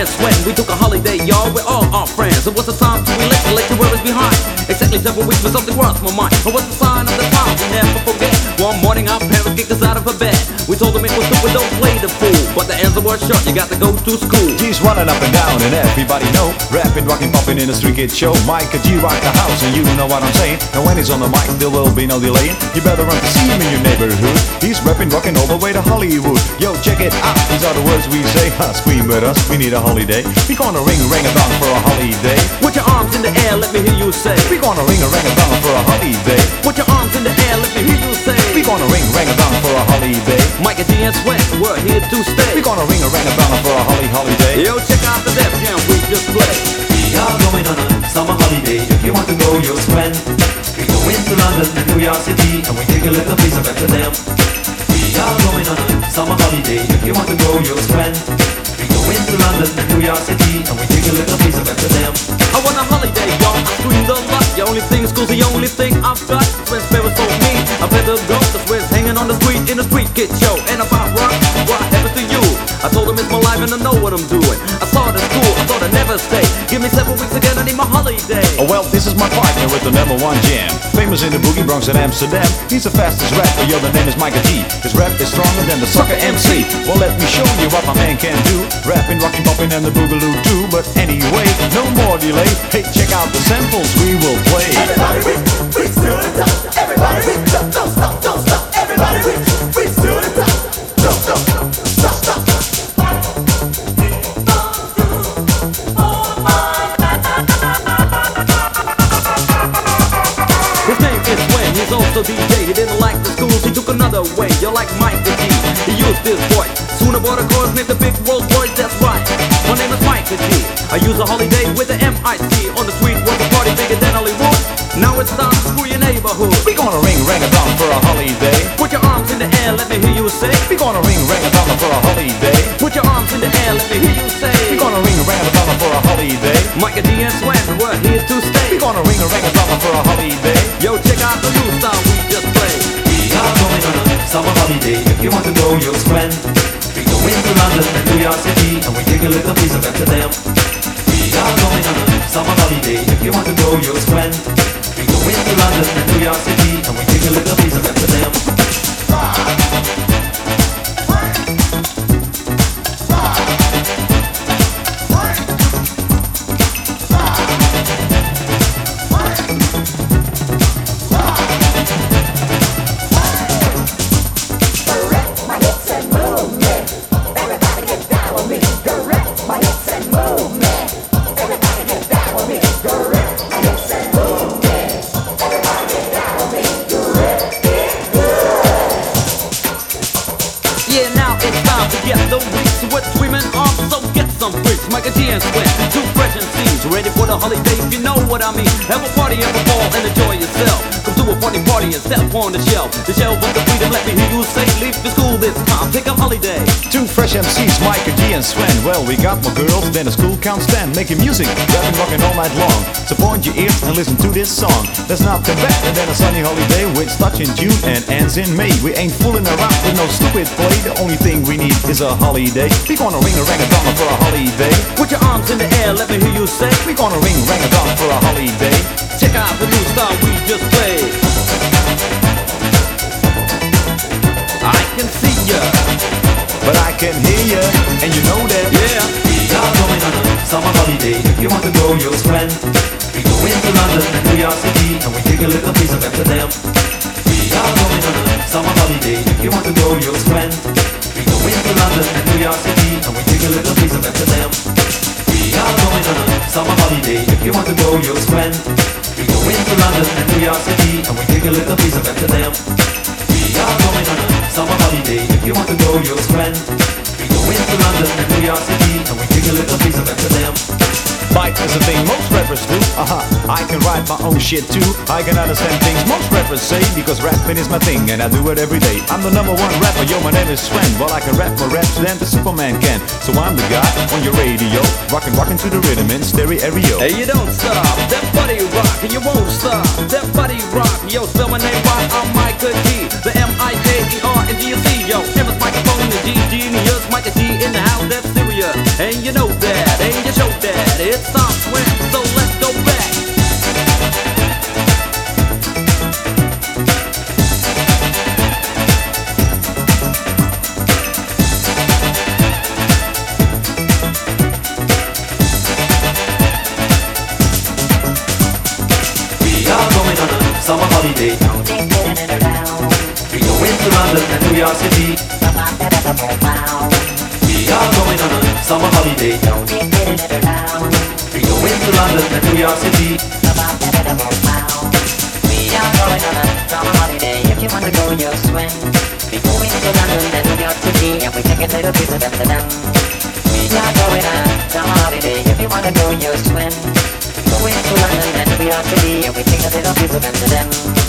Swen. We took a holiday, y'all, with all our friends. It was the time to relax, the lecture worries behind. Exactly 7 weeks, but something crossed my mind. It was the sign of the time we never forget. One morning our parents kicked us out of bed. We told them it was stupid, don't play the fool. But the answer was short, you got to go to school. G's running up and down and everybody know. Rapping, rocking, popping in a street kid show. Mike and G rock the house and you know what I'm saying. And when he's on the mic there will be no delaying. You better run to see him in your neighborhood. He's rapping, rocking all the way to Hollywood. Yo, check it out, these are the words we say. Scream with us, we need a holiday. We gonna ring-a-dong for a holiday. Put your arms in the air, let me hear you say. We gonna ring-a-dong for a holiday. Put your arms in the air, let me hear you say. We gonna ring-a-dong for a holiday. Mike and G and Swen, we're here to stay. We gonna ring-a-dong for a holiday. Yo, check out the Def Jam we just played. We are going on a summer holiday. If you want to go, you'll spend. We go into London and New York City, and we take a little piece of Amsterdam. We are going on a summer holiday. If you want to go, you'll spend. We go into London and New York City, and we take a little piece of Amsterdam. I want a holiday, y'all, I screamed a lot. The only thing school's the only thing I've got. Swen's parents told me I better go. The Swen's hanging on the street in a street kid show. And about rock, what happened to you? I told him it's my life and I know what I'm doing. I started school, I thought I'd never stay. Give me 7 weeks again, I need my holiday. Oh well, this is my partner with the #1 jam. Famous in the boogie Bronx and Amsterdam. He's the fastest rapper, yo, the name is Mike G. His rap is stronger than the sucker MC. Well, let me show you what my man can do. Rapping, rocking, popping, and the boogaloo too. But anyway, no more delay. Hey, check out the samples we will play. Everybody reach to the top. Everybody reach up, don't stop, don't stop. Everybody reach to the top. Don't stop, stop, stop. His name is Swen, he's also DJ. He didn't like the schools, he took another way. You're like Mike the G, he used his voice. Soon I bought a car, named the big Rolls Royce, that's right. My name is Mike the G. I use a holiday with the M-I-C. On the street was a party bigger than Hollywood. Now it's time to screw your neighborhood. We gonna ring-a-dong for a holiday. Put your arms in the air, let me hear you say. We gonna ring-a-dong for a holiday. Put your arms in the air, let me hear you say. We gonna ring-a-dong for a holiday. Mike and D and Swen, we're here to stay. We gonna ring-a-dong for a holiday. Yo, check out the new style we just played. We are going on a summer holiday. If you want to go, you'll spend. We go into London and New York City, and we take a little piece of Amsterdam. We are going on a summer holiday. If you want to go, you'll spend. We go into London and New York City, and we take a little piece of Amsterdam. Ready for the holiday, if you know what I mean. Have a party, have a ball, and enjoy yourself. Come to a party and step on the shelf. The shelf of the freedom, let me hear you say. Leave the school this time, take a holiday. Two fresh MCs, Mike and G and Swen. Well, we got more girls than the school can't stand. Making music, rapping, rocking all night long. So point your ears and listen to this song. There's nothing better than a sunny holiday, which starts in June and ends in May. We ain't fooling around with no stupid play. The only thing we need is a holiday. We gonna ring-a-dong for a holiday. Put your arms in the air, let me hear you say. We gonna ring-a-dong for a holiday. Check out the new style we just played. I can see ya, but I can hear ya, and you know that. Yeah. We are going on a summer holiday. If you want to go, you'll spend. We go into London and New York City, and we take a little piece of Amsterdam. We are going on a summer holiday. If you want to go, you'll spend. We go into London and New York City, and we take a little piece of Amsterdam. We are going on a summer holiday. If you want to go, you'll spend. We go into London and New York City, and we take a little piece of Amsterdam. We are going on a summer holiday. If you want to go, you'll spend. We go into London and New York City, and we take a little piece of Amsterdam. Bite is a thing most rappers do. I can write my own shit too. I can understand things most rappers say, because rapping is my thing and I do it every day. I'm the #1 rapper, yo, my name is Swen. Well, I can rap more raps than the Superman can. So I'm the guy on your radio, rockin' to the rhythm in stereo. Hey, you don't stop, that body rock, and you won't stop, that body rock. Yo, spell my name right, I'm Mike G, the M-I-K-E-R-N-D-C. Yo, M is microphone, the G, genius, Mike G in the house, that's serious. And you know that. York City. We are going on a summer holiday. We go into London and New York City. We are going on a summer holiday. If you want to go, you'll swim. We go into London and New York City, and we take a little piece of Amsterdam. We are going on a summer holiday. If you want to go, you'll swim. We go into London and New York City, and we take a little piece of Amsterdam.